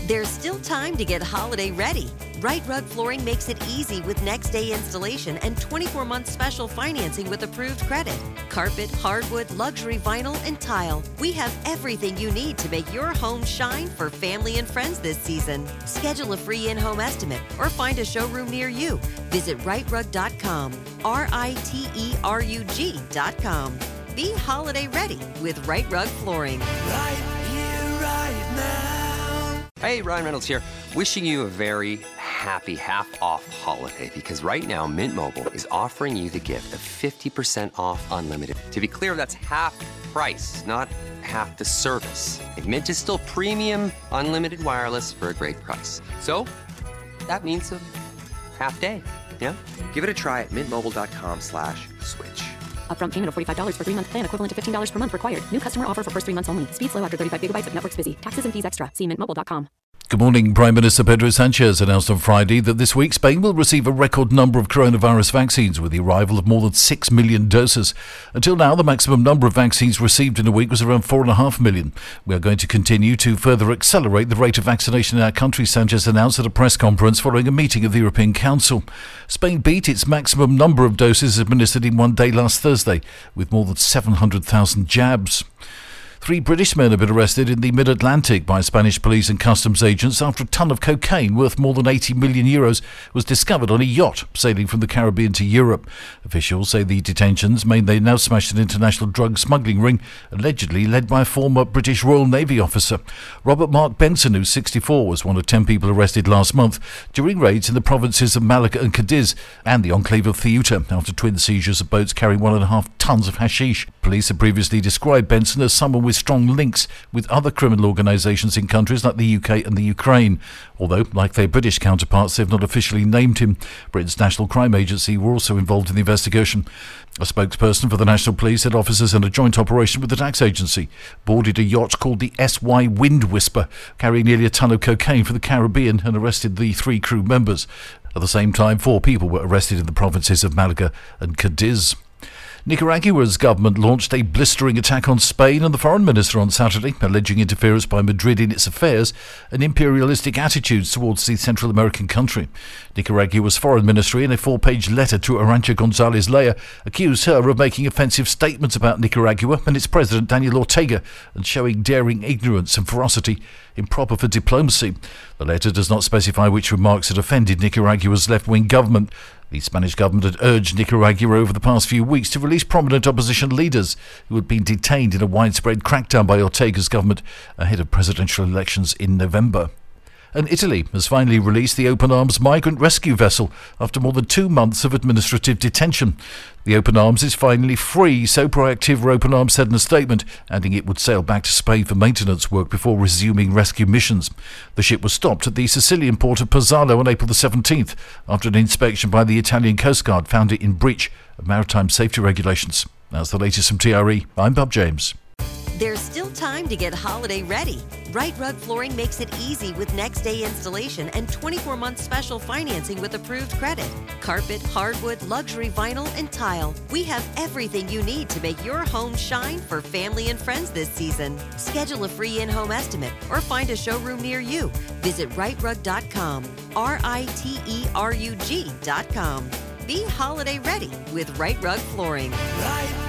There's still time to get holiday ready. Right Rug Flooring makes it easy with next-day installation and 24-month special financing with approved credit. Carpet, hardwood, luxury vinyl, and tile. We have everything you need to make your home shine for family and friends this season. Schedule a free in-home estimate or find a showroom near you. Visit rightrug.com, RITERUG.com. Be holiday ready with Right Rug Flooring. Right here, right now. Hey, Ryan Reynolds here. Wishing you a very happy half-off holiday because right now Mint Mobile is offering you the gift of 50% off unlimited. To be clear, that's half price, not half the service. And Mint is still premium unlimited wireless for a great price. So that means a half day, yeah? Give it a try at mintmobile.com/switch. Upfront payment of $45 for 3-month plan equivalent to $15 per month required. New customer offer for first 3 months only. Speed slow after 35 gigabytes if network's busy. Taxes and fees extra. See mintmobile.com. Good morning. Prime Minister Pedro Sanchez announced on Friday that this week Spain will receive a record number of coronavirus vaccines with the arrival of more than 6 million doses. Until now, the maximum number of vaccines received in a week was around 4.5 million. We are going to continue to further accelerate the rate of vaccination in our country, Sanchez announced at a press conference following a meeting of the European Council. Spain beat its maximum number of doses administered in one day last Thursday, with more than 700,000 jabs. 3 British men have been arrested in the mid-Atlantic by Spanish police and customs agents after a ton of cocaine worth more than 80 million euros was discovered on a yacht sailing from the Caribbean to Europe. Officials say the detentions mean they now smashed an international drug smuggling ring, allegedly led by a former British Royal Navy officer. Robert Mark Benson, who's 64, was one of 10 people arrested last month during raids in the provinces of Malaga and Cadiz and the enclave of Ceuta after twin seizures of boats carrying 1.5 tons of hashish. Police had previously described Benson as someone with strong links with other criminal organisations in countries like the UK and the Ukraine, although, like their British counterparts, they've not officially named him. Britain's National Crime Agency were also involved in the investigation. A spokesperson for the National Police said officers in a joint operation with the tax agency boarded a yacht called the SY Wind Whisper, carrying nearly a ton of cocaine for the Caribbean, and arrested the 3 crew members. At the same time, 4 people were arrested in the provinces of Malaga and Cadiz. Nicaragua's government launched a blistering attack on Spain and the foreign minister on Saturday, alleging interference by Madrid in its affairs and imperialistic attitudes towards the Central American country. Nicaragua's foreign ministry, in a 4-page letter to Arantxa González Laya, accused her of making offensive statements about Nicaragua and its president Daniel Ortega and showing daring ignorance and ferocity improper for diplomacy. The letter does not specify which remarks had offended Nicaragua's left-wing government. The Spanish government had urged Nicaragua over the past few weeks to release prominent opposition leaders who had been detained in a widespread crackdown by Ortega's government ahead of presidential elections in November. And Italy has finally released the Open Arms migrant rescue vessel after more than 2 months of administrative detention. The Open Arms is finally free, so Proactive Open Arms said in a statement, adding it would sail back to Spain for maintenance work before resuming rescue missions. The ship was stopped at the Sicilian port of Pozzallo on April the 17th after an inspection by the Italian Coast Guard found it in breach of maritime safety regulations. That's the latest from TRE. I'm Bob James. There's still time to get holiday ready. Right Rug Flooring makes it easy with next-day installation and 24-month special financing with approved credit. Carpet, hardwood, luxury vinyl, and tile. We have everything you need to make your home shine for family and friends this season. Schedule a free in-home estimate or find a showroom near you. Visit rightrug.com, RITERUG.com. Be holiday ready with Right Rug Flooring. Right